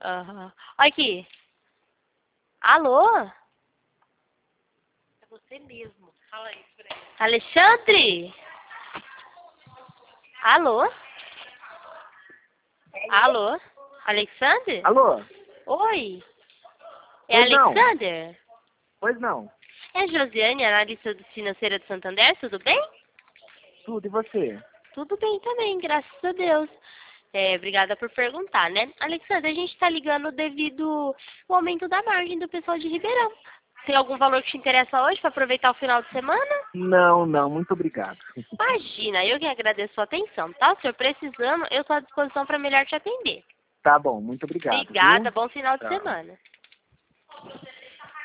Aham. Olha aqui. Alô? É você mesmo. Fala isso pra ele. Alexandre? Alô? Alô? Alexandre? Alô? Oi. É Pois não. Alexander? Pois não. É Josiane, analista financeira de Santander, tudo bem? Tudo, e você? Tudo bem também, graças a Deus. Obrigada por perguntar, né? Alexandre, a gente está ligando devido ao aumento da margem do pessoal de Ribeirão. Tem algum valor que te interessa hoje para aproveitar o final de semana? Não, não, muito obrigado. Imagina, eu que agradeço a sua atenção, tá? Se eu precisando, eu estou à disposição para melhor te atender. Tá bom, muito obrigado, Obrigada, viu? bom final de Tchau. semana.